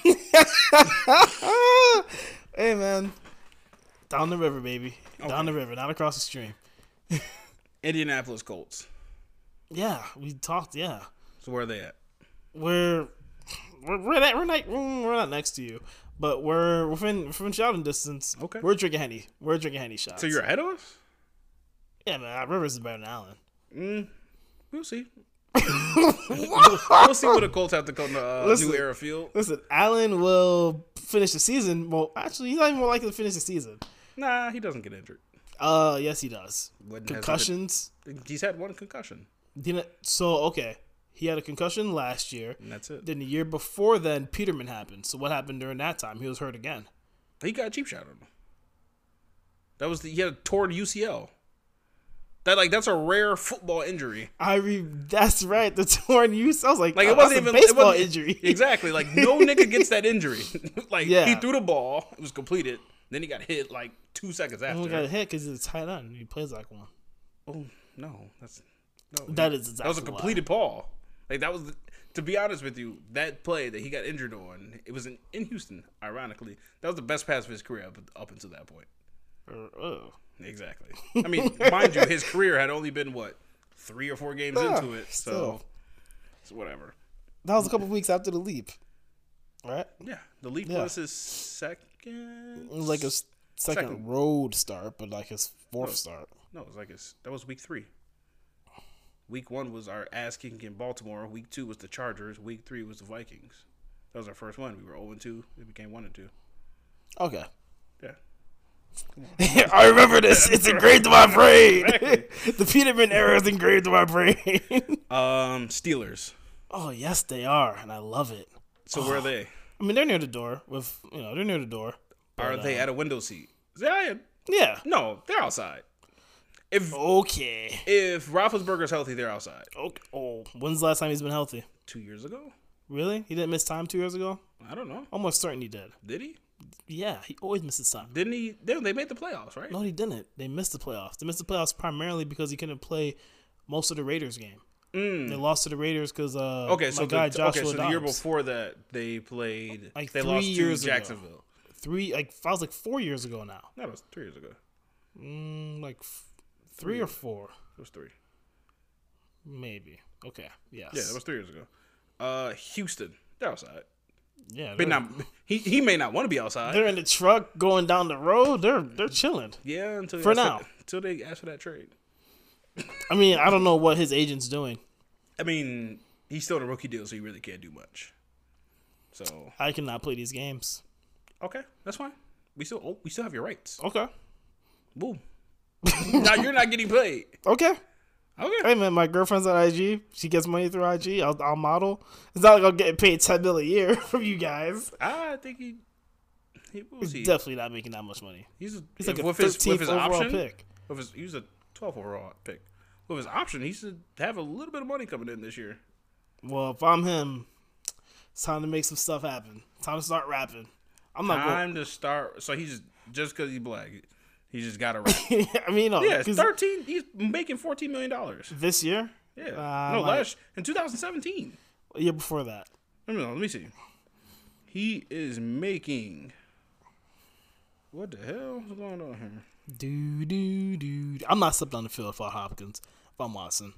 Hey man, down the river, baby. Okay. Down the river, not across the stream. Indianapolis Colts. Yeah, we talked. Yeah. So where are they at? We're not next to you, but we're within shouting distance. Okay. We're drinking Henny. We're drinking Henny shots. So you're ahead of us? Yeah, man. Rivers is better than Allen. We'll see. We'll see what the Colts have to come to New Era Field. Listen, Allen will finish the season. Well, actually, he's not even more likely to finish the season. Nah, he doesn't get injured. Yes, he does. Concussions. He's had one concussion. So, okay. He had a concussion last year. And that's it. Then the year before then, Peterman happened. So what happened during that time? He was hurt again. He got a cheap shot on him. He had a torn UCL. That's a rare football injury. That's right. The torn UCL. I was like it wasn't even a baseball injury. Exactly. No nigga gets that injury. Yeah. He threw the ball. It was completed. Then he got hit 2 seconds after. He got hit because he's a tight end. He plays like one. Oh no, That is exactly that was a completed ball. That was, to be honest with you, that play that he got injured on. It was in Houston. Ironically, that was the best pass of his career up until that point. Exactly. I mean, mind you, his career had only been 3 or 4 games into it. So whatever. That was a couple weeks after the leap, right? Yeah, the leap was his second. It was like a second road start, but his fourth start. No, it was that was week 3. Week 1 was our ass kicking in Baltimore. Week 2 was the Chargers. Week 3 was the Vikings. That was our first one. We were 0-2. It became 1-2. Okay. Yeah. I remember this. It's engraved in my brain. Exactly. The Peterman era is engraved in my brain. Steelers. Oh yes, they are, and I love it. So where are they? I mean, they're near the door. They're near the door. Are they at a window seat? Yeah. No, they're outside. If Roethlisberger's healthy, they're outside. Okay. Oh, when's the last time he's been healthy? 2 years ago. Really? He didn't miss time 2 years ago? I don't know. Almost certain he did. Did he? Yeah, he always misses time. Didn't he? They made the playoffs, right? No, he didn't. They missed the playoffs. They missed the playoffs primarily because he couldn't play most of the Raiders game. They lost to the Raiders because the year before that they played they lost to Jacksonville. 4 years ago now. That was 3 years ago. 3 or 4. It was 3. Maybe. Okay. Yes. Yeah, that was 3 years ago. Houston, they're outside. Yeah. He may not want to be outside. They're in the truck going down the road. They're chilling. Yeah, until they ask for that trade. I mean, I don't know what his agent's doing. I mean, he's still in a rookie deal, so he really can't do much. So I cannot play these games. Okay, that's fine. We still have your rights. Okay. Boom. Now you're not getting paid. Okay. Hey man, my girlfriend's on IG. She gets money through IG. I'll model. It's not like I'm getting paid $10 million a year from you guys. I think he's definitely not making that much money. He's like a 13th overall pick. He was a 12th overall pick. With his option, he should have a little bit of money coming in this year. Well, if I'm him, it's time to make some stuff happen. Time to start rapping. I'm not time to start. So he's just because he's black, he just got to rap. I mean, no. Yeah, 13. He's making $14 million this year. Yeah, in 2017. A year before that. Let me see. He is making. What the hell is going on here? I'm not stepping on the field for Hopkins. If I'm Watson.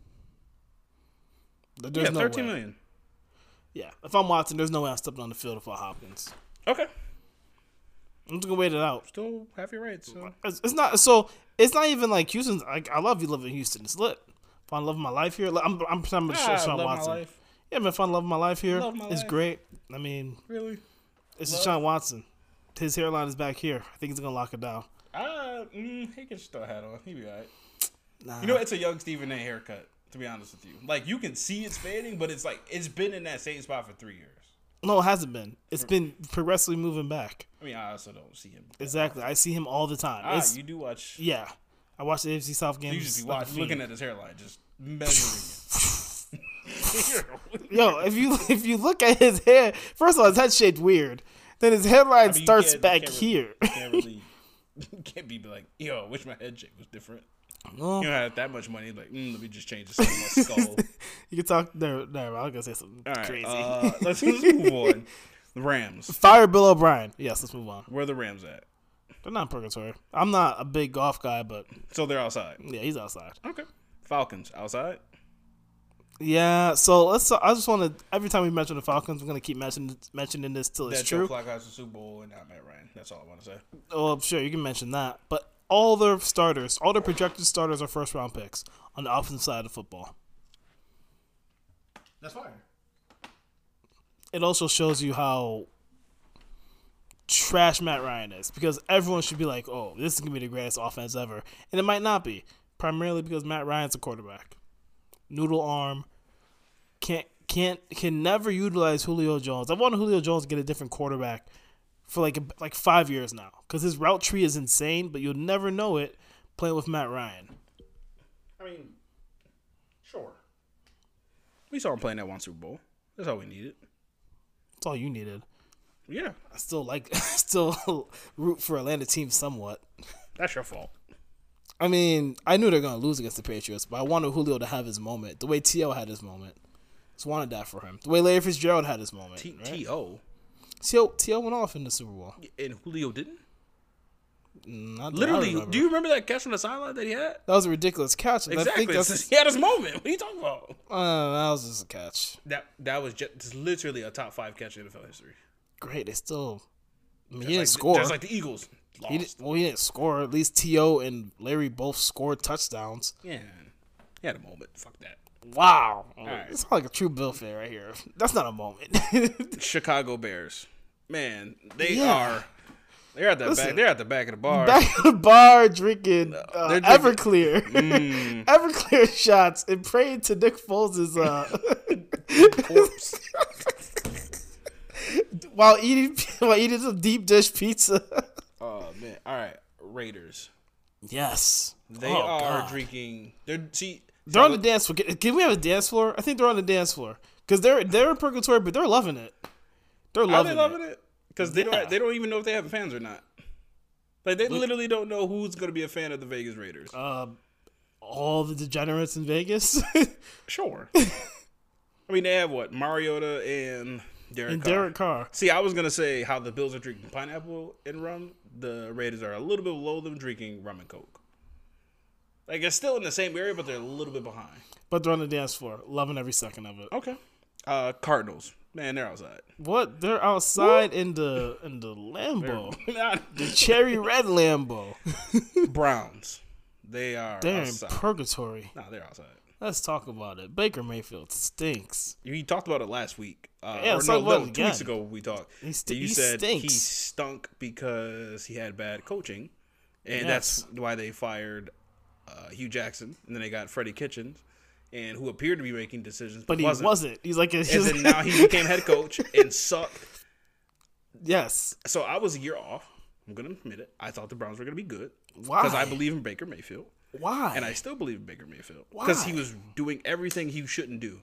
There's no $13 way. million. Yeah, if I'm Watson, there's no way I'm stepping on the field for Hopkins. Okay. I'm just gonna wait it out. Still have your rights. So. It's not so. It's not even like Houston's. Like, I love you living in Houston. It's lit. Fun loving my life here. I'm Sean love Watson. my life. Yeah, man, fun loving my life here. It's life. great. I mean, Really? it's Deshaun Watson. His hairline is back here. I think he's gonna lock it down. He can still hat on. He be alright. Nah. You know, it's a young Stephen A. haircut. To be honest with you, like you can see it's fading, but it's like it's been in that same spot for 3 years. No, it hasn't been. It's been progressively moving back. I mean, I also don't see him. Exactly. I see him all the time. You do watch. Yeah. I watch the AFC South games. You just be looking at his hairline, just measuring it. Yo, if you look at his hair, first of all, his head shaped weird. Then his hairline starts back here. Can't be like, yo, I wish my head shape was different. No. You don't have that much money. Like, let me just change the side of my skull. You can talk. No, I was gonna say something crazy. Let's move on. The Rams. Fire Bill O'Brien. Yes, let's move on. Where are the Rams at? They're not in purgatory. I'm not a big golf guy, but So they're outside. yeah, he's outside. Okay. Falcons outside. Yeah. So let's. I just want to. Every time we mention the Falcons, we're gonna keep mentioning this till it's That true. Joe Flacco has the Super Bowl and not Matt Ryan. That's all I want to say. Oh, sure, you can mention that, but all their starters, all their projected starters are first round picks on the offensive side of football. That's fine. It also shows you how trash Matt Ryan is, because everyone should be like, "Oh, this is gonna be the greatest offense ever," and it might not be. Primarily because Matt Ryan's a quarterback, noodle arm, can never utilize Julio Jones. I wanted Julio Jones to get a different quarterback for like 5 years now, because his route tree is insane, but you'll never know it playing with Matt Ryan. I mean, sure. We saw him playing that one Super Bowl. That's all we needed. That's all you needed. Yeah. I still root for Atlanta teams somewhat. That's your fault. I mean, I knew they were going to lose against the Patriots, but I wanted Julio to have his moment. The way T.O. had his moment. Just wanted that for him. The way Larry Fitzgerald had his moment. T.O.? T.O. went off in the Super Bowl. And Julio didn't? Literally, do you remember that catch on the sideline that he had? That was a ridiculous catch. Exactly. I think he had his moment. What are you talking about? That was just a catch. That was just literally a top 5 catch in NFL history. Great. They still... I mean, He didn't score. Just like the Eagles lost. He didn't score. At least T.O. and Larry both scored touchdowns. Yeah. He had a moment. Fuck that. Wow. Right. It's like a true Bill fan right here. That's not a moment. Chicago Bears. Man, they're at the back. They're at the back of the bar. Back of the bar drinking Everclear. Everclear shots and praying to Nick Foles' corpse. while eating some deep dish pizza. Oh man. All right. Raiders. Yes. They are drinking. They're on the dance floor. Can we have a dance floor? I think they're on the dance floor because they're in purgatory, but they're loving it. Are they loving it? Because they don't even know if they have fans or not. Like they literally don't know who's going to be a fan of the Vegas Raiders. All the degenerates in Vegas. Sure. I mean, they have what? Mariota and Derek Carr. See, I was going to say how the Bills are drinking pineapple and rum. The Raiders are a little bit below them drinking rum and Coke. Like, it's still in the same area, but they're a little bit behind. But they're on the dance floor, loving every second of it. Okay. Cardinals. Man, they're outside. What? They're outside in the Lambo. The cherry red Lambo. Browns. They're outside. In purgatory. No, they're outside. Let's talk about it. Baker Mayfield stinks. You talked about it last week. 2 weeks ago we talked. You said stinks. He stunk because he had bad coaching. And that's why they fired Hugh Jackson. And then they got Freddie Kitchens, and who appeared to be making decisions. But he wasn't. He's like... And then now he became head coach and sucked. Yes. So I was a year off. I'm going to admit it. I thought the Browns were going to be good. Why? Because I believe in Baker Mayfield. Why? And I still believe in Baker Mayfield. Why? Because he was doing everything he shouldn't do.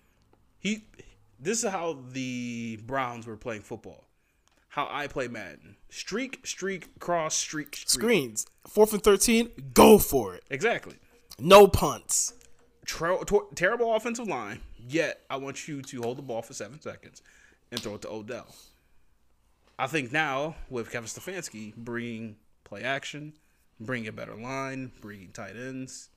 This is how the Browns were playing football. How I play Madden. Streak, cross, streak. Screens. 4th and 13, go for it. Exactly. No punts. Terrible offensive line, yet I want you to hold the ball for 7 seconds and throw it to Odell. I think now, with Kevin Stefanski bringing play action, bringing a better line, bringing tight ends,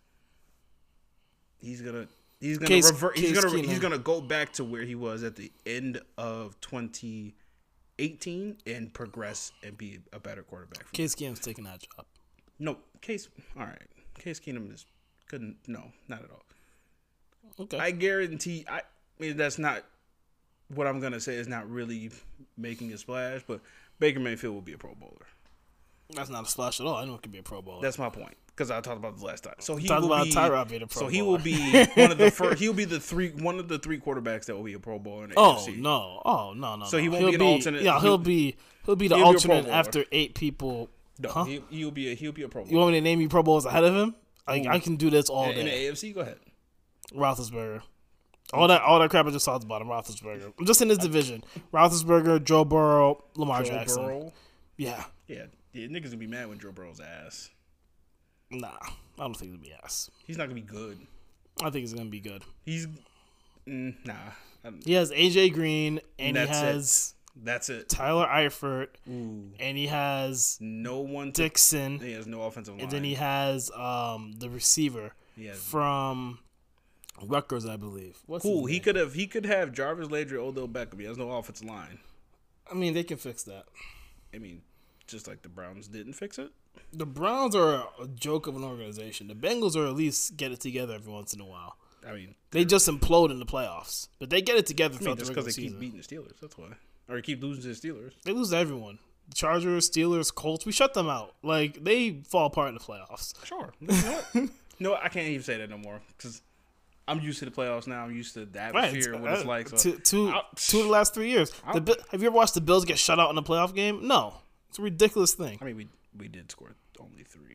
he's gonna revert. He's gonna go back to where he was at the end of 2018. 18 and progress and be a better quarterback. Case Keenum's taking that job. No, all right. Case Keenum is couldn't. No, not at all. Okay. I guarantee. I mean, that's not what I'm gonna say. Is not really making a splash, but Baker Mayfield will be a Pro Bowler. That's not a splash at all. I know it could be a Pro Bowler. That's my point because I talked about this last time. So he talked will about be Tyrod being a Pro Bowler. So he will be one of the first. He'll be one of the three quarterbacks that will be a Pro Bowler in the AFC. No. So he won't be an alternate. Yeah, he'll be the alternate after 8 people. No, huh? he'll be a Pro Bowler. You want me to name you Pro Bowls ahead of him? I can do this all day. In the AFC, go ahead. Roethlisberger. All that crap I just talked about him, Roethlisberger. I'm just in this division. Roethlisberger, Joe Burrow, Lamar Jackson. Burrow? Yeah, niggas gonna be mad when Joe Burrow's ass. Nah, I don't think it'll be ass. He's not gonna be good. I think he's gonna be good. He's nah. He has AJ Green and he has That's it. Tyler Eifert. Ooh. And he has no one Dixon. He has no offensive line. And then he has the receiver from Rutgers, I believe. Cool. He could have Jarvis Landry, Odell Beckham. He has no offensive line. I mean, they can fix that. I mean, just like the Browns didn't fix it. The Browns are a joke of an organization. The Bengals are at least get it together every once in a while. I mean, they just implode in the playoffs, but they get it together throughout the regular season. Just because they keep beating the Steelers, that's why. Or keep losing to the Steelers. They lose to everyone. The Chargers, Steelers, Colts. We shut them out. Like, they fall apart in the playoffs. Sure. You know what? No, I can't even say that no more because I'm used to the playoffs now. I'm used to the atmosphere and what it's like. So two of the last 3 years. Have you ever watched the Bills get shut out in a playoff game? No. It's a ridiculous thing. I mean, we did score only 3.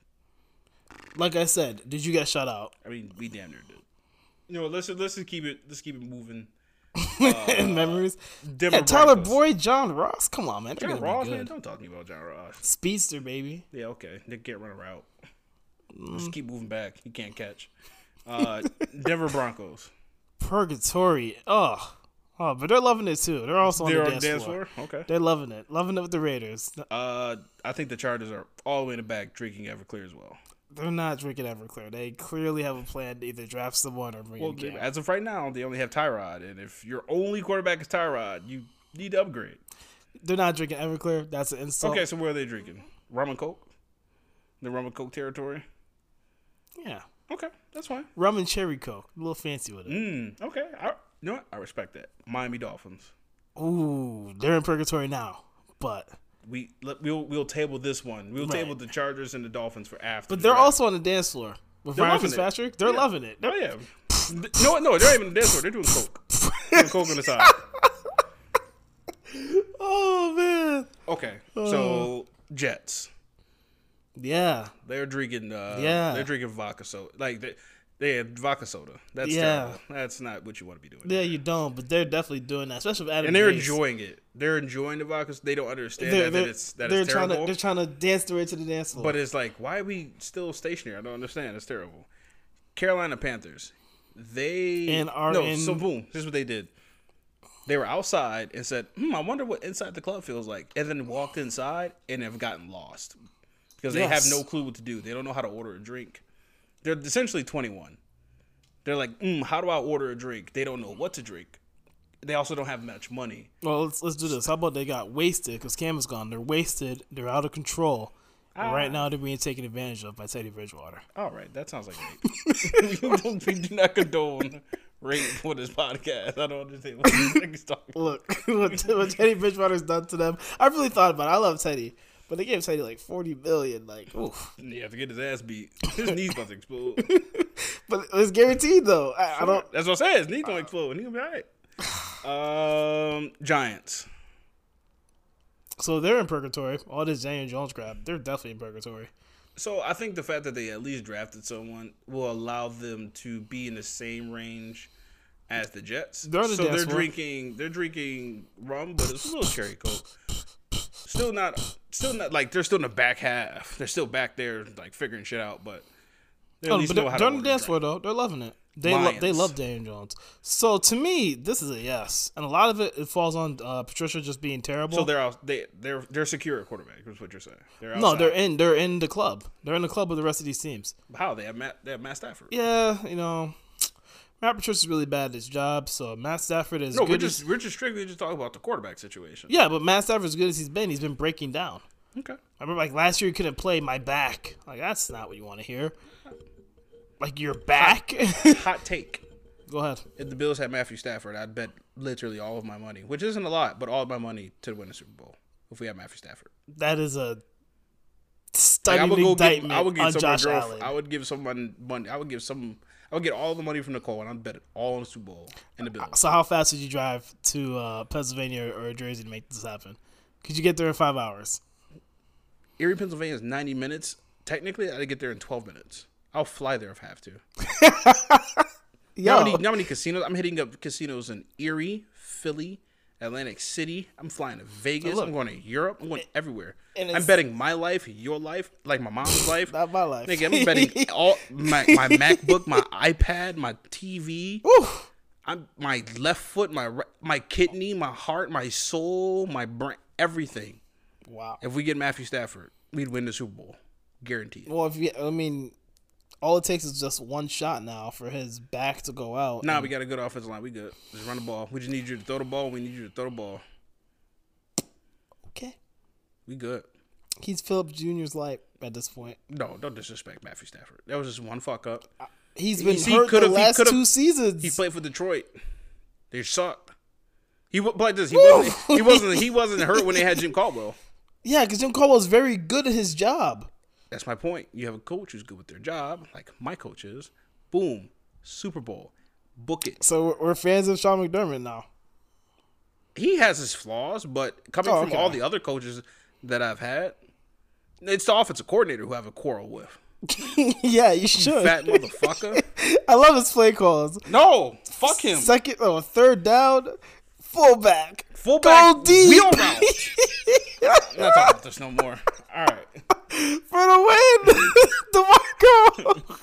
Like I said, did you get shut out? I mean, we damn near did. You know, let's just keep it moving. Memories. Broncos. Tyler Boyd, John Ross. Come on, man. John Ross, man. Don't talk to me about John Ross. Speedster, baby. Yeah, okay. They can't run a route. Just keep moving back. He can't catch. Denver Broncos. Purgatory. Oh, but they're loving it too. They're also on the dance floor. Okay. They're loving it with the Raiders. I think the Chargers are all the way in the back drinking Everclear as well. They're not drinking Everclear. They clearly have a plan to either draft someone or bring in Cam. As of right now, they only have Tyrod, and if your only quarterback is Tyrod, you need to upgrade. They're not drinking Everclear. That's an insult. Okay, so where are they drinking? Rum and Coke? The Rum and Coke territory? Yeah. Okay, that's fine. Rum and cherry Coke. A little fancy with it. Okay. You know what? I respect that. Miami Dolphins. Ooh, they're in purgatory now, but we'll table this one. We'll table the Chargers and the Dolphins for after. But they're also on the dance floor with Ryan Fitzpatrick. They're loving it. Oh yeah. No, they're even on the dance floor. They're doing coke. Doing coke on the side. Oh man. Okay, so Jets. Yeah. They're drinking. They're drinking vodka soda. Like they have vodka soda. That's terrible. That's not what you want to be doing. Yeah, you don't. But they're definitely doing that, especially with Adam. And they're Gase. Enjoying it. They're enjoying the vodka. They don't understand that it's terrible. They're trying to dance their way to the dance floor. But it's like, why are we still stationary? I don't understand. It's terrible. Carolina Panthers. So boom. Here's what they did. They were outside and said, I wonder what inside the club feels like. And then walked inside and have gotten lost. Because they have no clue what to do. They don't know how to order a drink. They're essentially 21. They're like, how do I order a drink? They don't know what to drink. They also don't have much money. Well, let's do this. How about they got wasted because Cam is gone. They're wasted. They're out of control. And right now they're being taken advantage of by Teddy Bridgewater. All right. That sounds like rape. We do not condone rape for this podcast. I don't understand what he's talking about. Look, what Teddy Bridgewater's done to them. I really thought about it. I love Teddy. But they gave Teddy like $40 million. Like, oof. Yeah, to get his ass beat. His knees about to explode. But it's guaranteed though. I don't. That's what I said. His knees gonna explode, and he'll be all right. Giants. So they're in purgatory. All this Daniel Jones crap. They're definitely in purgatory. So I think the fact that they at least drafted someone will allow them to be in the same range as the Jets. They're drinking rum, but it's a little cherry Coke. Still not like they're still in the back half. They're still back there like figuring shit out, but they at least know how to order. They're on the dance floor though. They're loving it. They love Daniel Jones. So to me, this is a yes, and a lot of it falls on Patricia just being terrible. So they're secure at quarterback. Is what you're saying? They're in the club. They're in the club with the rest of these teams. How they have Matt Stafford? Yeah, Matt Patricia's really bad at his job, so Matt Stafford is No, good. we're just strictly just talking about the quarterback situation. Yeah, but Matt Stafford, as good as he's been breaking down. Okay. I remember like last year he couldn't play my back. Like that's not what you want to hear. Like your back. Hot take. Go ahead. If the Bills had Matthew Stafford, I'd bet literally all of my money, which isn't a lot, but all of my money to win the Super Bowl if we had Matthew Stafford. That is a Like, stunning indictment on Josh Allen. I would give someone money. I would get all the money from Nicole, and I'd bet it all on the Super Bowl and the Bills. So how fast would you drive to Pennsylvania or Jersey to make this happen? Could you get there in 5 hours? Erie, Pennsylvania is 90 minutes. Technically, I'd get there in 12 minutes. I'll fly there if I have to. You know how many casinos? I'm hitting up casinos in Erie, Philly, Atlantic City. I'm flying to Vegas. I'm going to Europe. I'm going everywhere. I'm betting my life, your life, like my mom's life. Not my life. Nigga, I'm betting all my MacBook, my iPad, my TV. My left foot, my kidney, my heart, my soul, my brain, everything. Wow. If we get Matthew Stafford, we'd win the Super Bowl, guaranteed. Well, all it takes is just one shot now for his back to go out. Nah, we got a good offensive line. We good. Just run the ball. We just need you to throw the ball. We need you to throw the ball. Okay. We good. He's Philip Jr.'s life at this point. No, don't disrespect Matthew Stafford. That was just one fuck up. He's been hurt the last 2 seasons. He played for Detroit. They sucked. He like this. He wasn't hurt when they had Jim Caldwell. Yeah, because Jim Caldwell is very good at his job. That's my point. You have a coach who's good with their job, like my coach is. Boom, Super Bowl, book it. So we're fans of Sean McDermott now. He has his flaws, but coming from all the other coaches that I've had, it's the offensive coordinator who I have a quarrel with. Yeah, you should. Fat motherfucker. I love his play calls. No, fuck him. Third down, fullback. Go deep. Wheel route. I'm not talking about this no more. All right. For the win, DeMarco.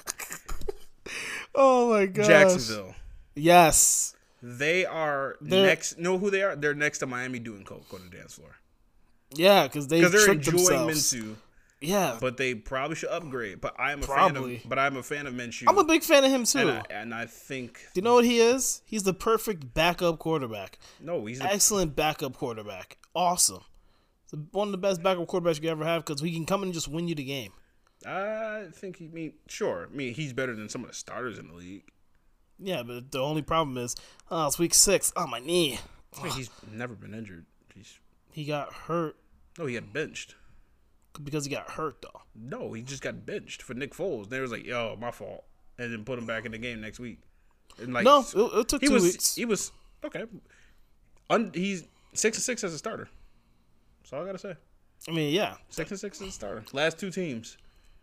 Oh my god. Jacksonville. Yes. They're next. Know who they are? They're next to Miami doing coke on the dance floor. Yeah, because they're enjoying Minshew. Yeah, but they probably should upgrade. But I'm a fan of Minshew. I'm a big fan of him too. And I think. Do you know what he is? He's the perfect backup quarterback. No, he's excellent backup quarterback. Awesome. One of the best backup quarterbacks you could ever have because he can come in and just win you the game. I think he's better than some of the starters in the league. Yeah, but the only problem is, it's week 6. Oh, my knee. He's never been injured. He got hurt. No, he got benched. Because he got hurt, though. No, he just got benched for Nick Foles. They was like, yo, my fault. And then put him back in the game next week. And no, it took 2 weeks. He was, okay. He's 6-6 as a starter. That's all I got to say. I mean, yeah. 6-6 as a starter. Last 2 teams.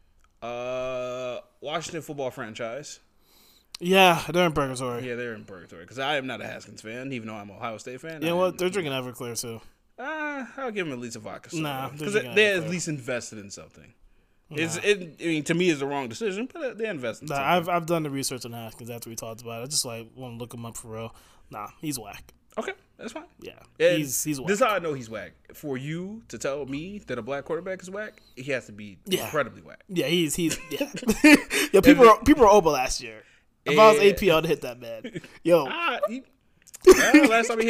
Washington football franchise. Yeah, they're in purgatory. Yeah, they're in purgatory. Because I am not a Haskins fan, even though I'm an Ohio State fan. You know what? They're drinking Everclear, too. I'll give them at least a vodka soda. Nah, because they're at least invested in something. Nah. To me, it's the wrong decision, but they're invested in something. I've done the research on Haskins after we talked about it. I just want to look him up for real. Nah, he's whack. Okay, that's fine. Yeah, and he's whack. This is how I know he's whack. For you to tell me that a black quarterback is whack, he has to be incredibly whack. Yeah, he's yeah. Yo, people were over last year. If I was AP, I'd hit that man. Yo. Last time he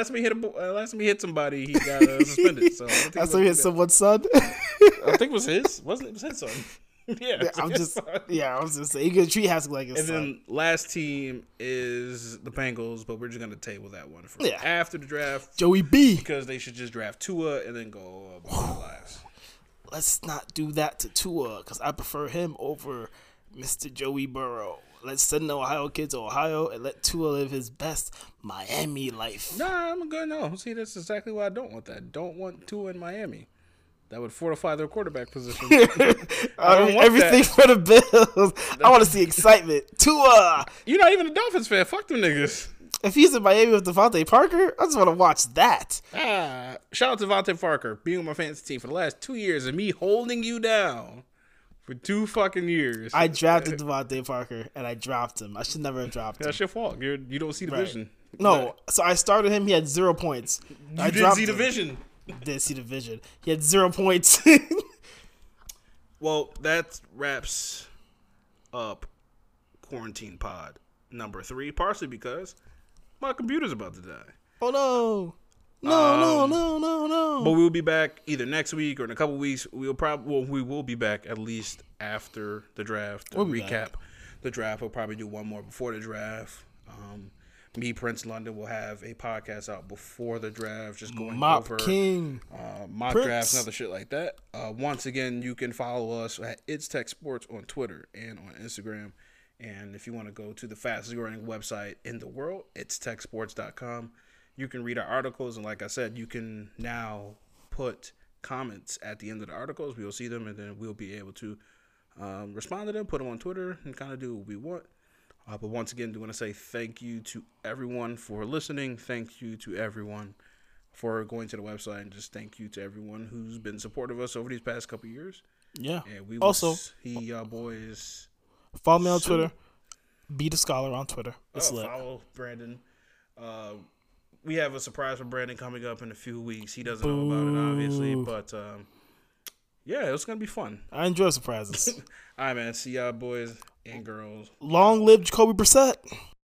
hit somebody, he got suspended. So last time he hit someone's son. I think it was his. Wasn't it? It was his son. Yeah, I was just saying, you could treat Haskins like his and son. And then last team is the Bengals, but we're just gonna table that one for after the draft. Joey B, because they should just draft Tua and then go last. Let's not do that to Tua because I prefer him over Mr. Joey Burrow. Let's send the Ohio kids to Ohio and let Tua live his best Miami life. Nah, I'm good. No, see, that's exactly why I don't want that. Don't want Tua in Miami. That would fortify their quarterback position. I don't want everything for the Bills. I want to see excitement. Tua. You're not even a Dolphins fan. Fuck them niggas. If he's in Miami with Devontae Parker, I just want to watch that. Shout out to Devontae Parker being on my fantasy team for the last 2 years and me holding you down. For 2 fucking years. I drafted Devontae Parker, and I dropped him. I should never have dropped him. That's your fault. You don't see the vision. No, so I started him. He had 0 points. You didn't see the vision. Didn't see the vision. He had 0 points. Well, that wraps up Quarantine Pod number 3, partially because my computer's about to die. Oh no. No. But we'll be back either next week or in a couple weeks. We will be back at least after the draft to recap the draft. We'll probably do one more before the draft. Me, Prince London, will have a podcast out before the draft, just going over mock drafts and other shit like that. Once again, you can follow us at It's Tech Sports on Twitter and on Instagram. And if you want to go to the fastest growing website in the world, it's techsports.com. You can read our articles, and like I said, you can now put comments at the end of the articles. We'll see them, and then we'll be able to respond to them, put them on Twitter, and kind of do what we want. But once again, I do want to say thank you to everyone for listening. Thank you to everyone for going to the website, and just thank you to everyone who's been supportive of us over these past couple of years. Yeah. And we will see y'all boys. Follow me on Twitter. Be the Scholar on Twitter. Follow Brandon. We have a surprise for Brandon coming up in a few weeks. He doesn't know about it, obviously, but yeah, it's gonna be fun. I enjoy surprises. All right, man. See y'all boys and girls. Long live Jacoby Brissett.